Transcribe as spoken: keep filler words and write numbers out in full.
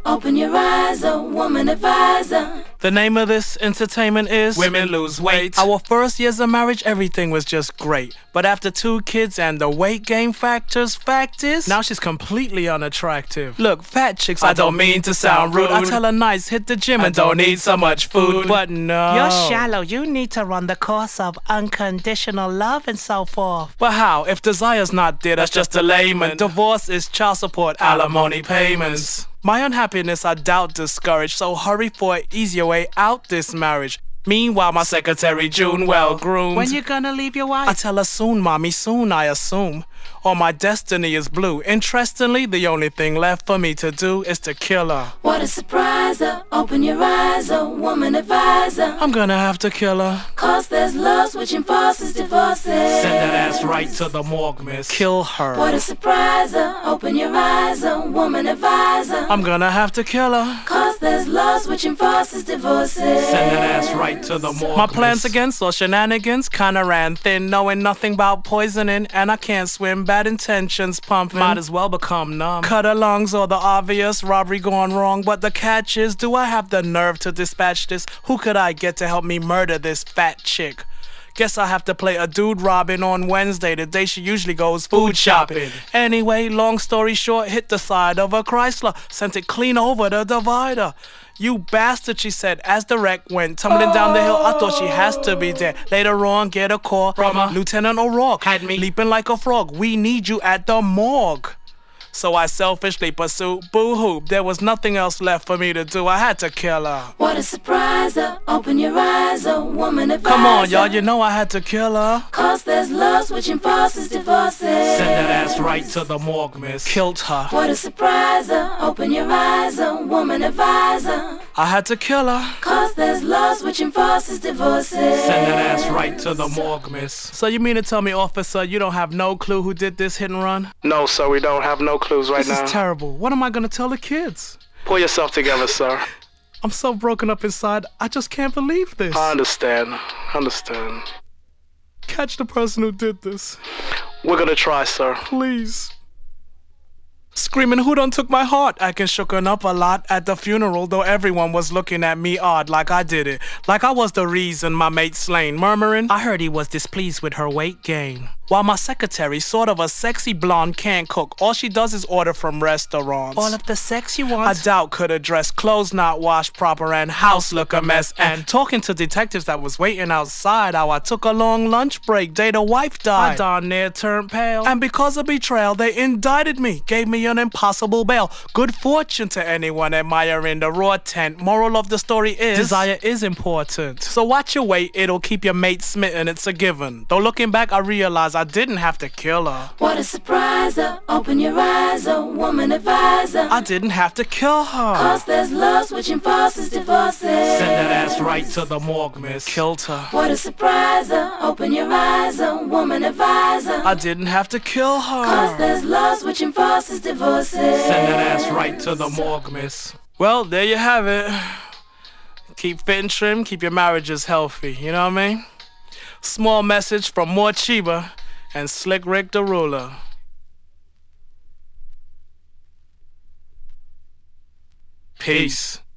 open your eyes, a woman advisor. The name of this entertainment is Women Lose Weight. Our first years of marriage, everything was just great. But after two kids and the weight gain factors, fact is, now she's completely unattractive. Look, fat chicks, I don't mean to sound rude. I tell her nice, hit the gym and don't need so much food. But no, you're shallow, you need to run the course of unconditional love and so forth. But how? If desire's not there, that's just delayment. Divorce is child support, alimony payments. My unhappiness I doubt discouraged, so hurry for an easier way out this marriage. Meanwhile, my secretary June well groomed. When you gonna leave your wife? I tell her soon, mommy, soon I assume. Or my destiny is blue. Interestingly, the only thing left for me to do is to kill her. What a surprise, uh, open your eyes, a woman advisor. I'm gonna have to kill her. Cause there's love switching forces, divorces. Send that ass right to the morgue, miss. Kill her. What a surprise, uh, open your eyes, a woman advisor. I'm gonna have to kill her. Cause there's love switching forces, divorces. Send that ass right to the morgue. My plans against all shenanigans kinda ran thin, knowing nothing about poisoning, and I can't swim. Bad intentions pumping. Might as well become numb. Cut her lungs or the obvious robbery gone wrong. But the catch is, do I have the nerve to dispatch this? Who could I get to help me murder this fat chick? Guess I have to play a dude Robin on Wednesday, the day she usually goes food shopping. Anyway, long story short, hit the side of a Chrysler, sent it clean over the divider. You bastard, she said, as the wreck went tumbling down the hill. I thought she has to be dead. Later on, get a call from a Lieutenant O'Rourke. Had me leaping like a frog. We need you at the morgue. So I selfishly pursued boo-hoo. There was nothing else left for me to do. I had to kill her. What a surprise, uh, open your eyes, a woman advisor. Come on, y'all, you know I had to kill her. Cause there's love switching forces, divorces. Send that ass right to the morgue, miss. Killed her. What a surprise, uh, open your eyes, a woman advisor. I had to kill her. Cause there's love switching forces, divorces. Send that ass right to the morgue, miss. So you mean to tell me, officer, you don't have no clue who did this hit and run? No, sir, we don't have no clues right this now. This is terrible. What am I gonna tell the kids? Pull yourself together, sir. I'm so broken up inside, I just can't believe this. I understand. I understand. Catch the person who did this. We're gonna try, sir. Please. Screaming, who done took my heart? Acting shooken up a lot at the funeral, though everyone was looking at me odd like I did it. Like I was the reason my mate slain. Murmuring, I heard he was displeased with her weight gain. While my secretary, sort of a sexy blonde, can't cook. All she does is order from restaurants. All of the sex you want? I doubt could address clothes not washed proper and house look a mess. And talking to detectives that was waiting outside, how I took a long lunch break, day the wife died. I darn near turned pale. And because of betrayal, they indicted me, gave me an impossible bail. Good fortune to anyone admiring the raw tent. Moral of the story is, desire is important. So watch your weight, it'll keep your mate smitten, it's a given. Though looking back, I realize I didn't have to kill her. What a surprise, uh, open your eyes, a woman advisor. I didn't have to kill her. Cause there's love switching forces, divorces. Send that ass right to the morgue, miss. Killed her. What a surprise, uh, open your eyes, a woman advisor. I didn't have to kill her. Cause there's love switching forces, divorces. Send that ass right to the morgue, miss. Well, there you have it. Keep fit and trim, keep your marriages healthy, you know what I mean? Small message from Morcheeba and Slick Rick the Ruler. Peace.